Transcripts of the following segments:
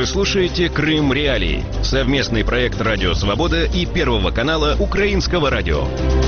Вы слушаете «Крым Реалии» – совместный проект «Радио Свобода» и Первого канала Украинского радио.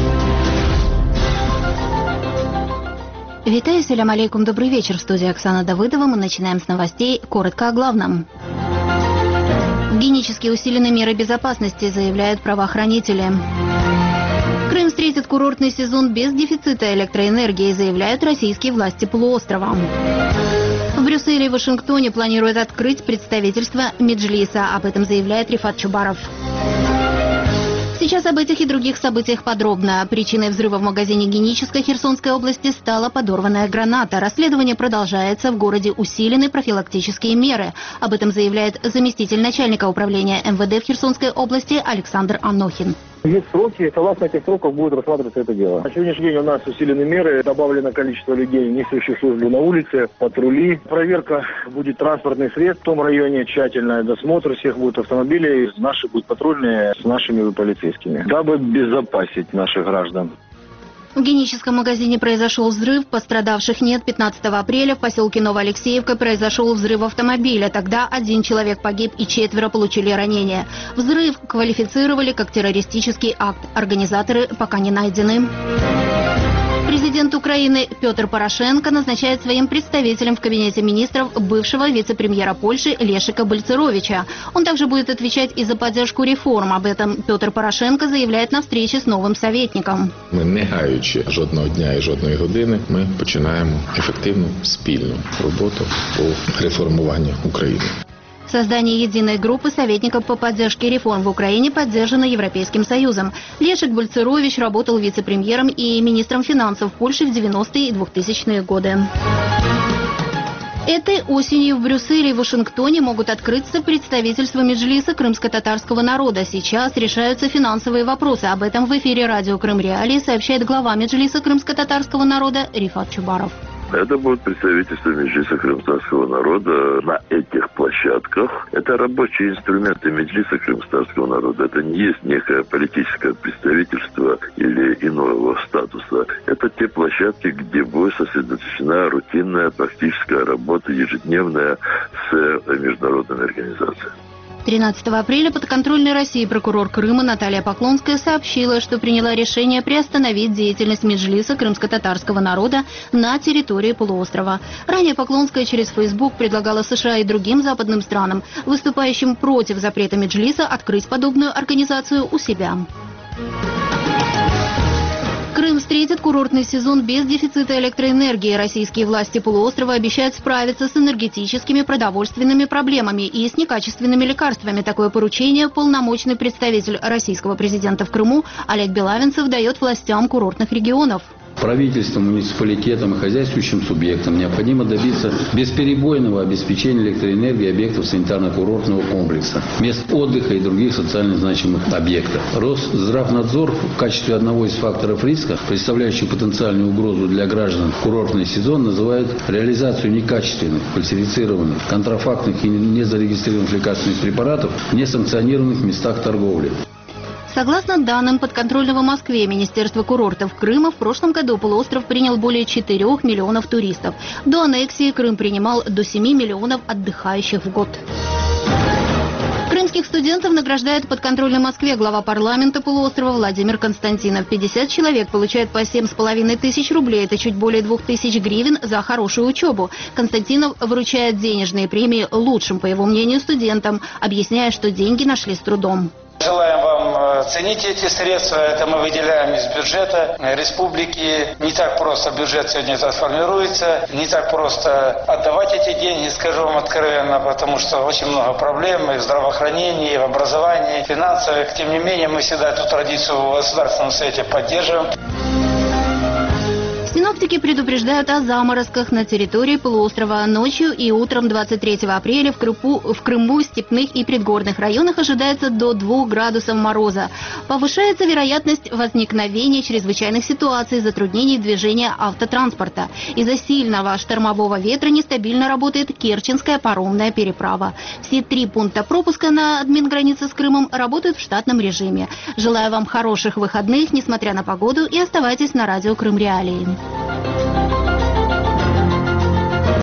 Витаю, салям алейкум, добрый вечер. В студии Оксана Давыдова. Мы начинаем с новостей. Коротко о главном. Генически усилены меры безопасности, заявляют правоохранители. Крым встретит курортный сезон без дефицита электроэнергии, заявляют российские власти полуострова. В Брюсселе и Вашингтоне планируют открыть представительство Меджлиса. Об этом заявляет Рифат Чубаров. Сейчас об этих и других событиях подробно. Причиной взрыва в магазине «Генической» Херсонской области стала подорванная граната. Расследование продолжается. В городе усилены профилактические меры. Об этом заявляет заместитель начальника управления МВД в Херсонской области Александр Анохин. Есть сроки, согласно этих сроков будет рассматриваться это дело. На сегодняшний день у нас усилены меры, добавлено количество людей, несущих службу на улице, патрули. Проверка будет транспортных средств в том районе, тщательный досмотр всех будет автомобилей, наши будут патрульные с нашими полицейскими, дабы обезопасить наших граждан. В Геническом магазине произошел взрыв, пострадавших нет. 15 апреля в поселке Новоалексеевка произошел взрыв автомобиля. Тогда 1 человек погиб и 4 получили ранения. Взрыв квалифицировали как террористический акт. Организаторы пока не найдены. Президент Украины Петр Порошенко назначает своим представителем в Кабинете министров бывшего вице-премьера Польши Лешика Бальцеровича. Он также будет отвечать и за поддержку реформ. Об этом Петр Порошенко заявляет на встрече с новым советником. Ми, не гаючи жодного дня і жодної години, ми починаємо ефективну спільну роботу по реформуванню України. Создание единой группы советников по поддержке реформ в Украине поддержано Европейским Союзом. Лешик Бальцерович работал вице-премьером и министром финансов Польши в 90-е и 2000-е годы. Этой осенью в Брюсселе и Вашингтоне могут открыться представительства Меджлиса крымско-татарского народа. Сейчас решаются финансовые вопросы. Об этом в эфире радио «Крым Реалии» сообщает глава Меджлиса крымско-татарского народа Рифат Чубаров. Это будет представительство Меджлиса крымско-татарского народа на этих площадках. Это рабочие инструменты Меджлиса крымско-татарского народа. Это не есть некое политическое представительство или иного статуса. Это те площадки, где будет сосредоточена рутинная практическая работа ежедневная с международными организациями. 13 апреля подконтрольной России прокурор Крыма Наталья Поклонская сообщила, что приняла решение приостановить деятельность Меджлиса крымско-татарского народа на территории полуострова. Ранее Поклонская через Facebook предлагала США и другим западным странам, выступающим против запрета Меджлиса, открыть подобную организацию у себя. Крым встретит курортный сезон без дефицита электроэнергии. Российские власти полуострова обещают справиться с энергетическими, продовольственными проблемами и с некачественными лекарствами. Такое поручение полномочный представитель российского президента в Крыму Олег Белавинцев дает властям курортных регионов. Правительством, муниципалитетам и хозяйствующим субъектам необходимо добиться бесперебойного обеспечения электроэнергии объектов санитарно-курортного комплекса, мест отдыха и других социально значимых объектов. Росздравнадзор в качестве одного из факторов риска, представляющих потенциальную угрозу для граждан в курортный сезон, называет реализацию некачественных, фальсифицированных, контрафактных и незарегистрированных лекарственных препаратов в несанкционированных местах торговли. Согласно данным подконтрольного Москве Министерства курортов Крыма, в прошлом году полуостров принял более 4 миллионов туристов. До аннексии Крым принимал до 7 миллионов отдыхающих в год. Крымских студентов награждает в подконтрольной Москве глава парламента полуострова Владимир Константинов. 50 человек получают по 7,5 тысяч рублей. Это чуть более 2000 гривен за хорошую учебу. Константинов вручает денежные премии лучшим, по его мнению, студентам, объясняя, что деньги нашли с трудом. Желаем вам ценить эти средства. Это мы выделяем из бюджета республики. Не так просто бюджет сегодня формируется. Не так просто отдавать эти деньги, скажу вам откровенно, потому что очень много проблем и в здравоохранении, и в образовании, и финансовых. Тем не менее, мы всегда эту традицию в Государственном Совете поддерживаем. Синоптики предупреждают о заморозках на территории полуострова. Ночью и утром 23 апреля в Крыму, степных и предгорных районах ожидается до 2 градусов мороза. Повышается вероятность возникновения чрезвычайных ситуаций, затруднений движения автотранспорта. Из-за сильного штормового ветра нестабильно работает Керченская паромная переправа. Все 3 пункта пропуска на админгранице с Крымом работают в штатном режиме. Желаю вам хороших выходных, несмотря на погоду, и оставайтесь на радио «Крым Реалии».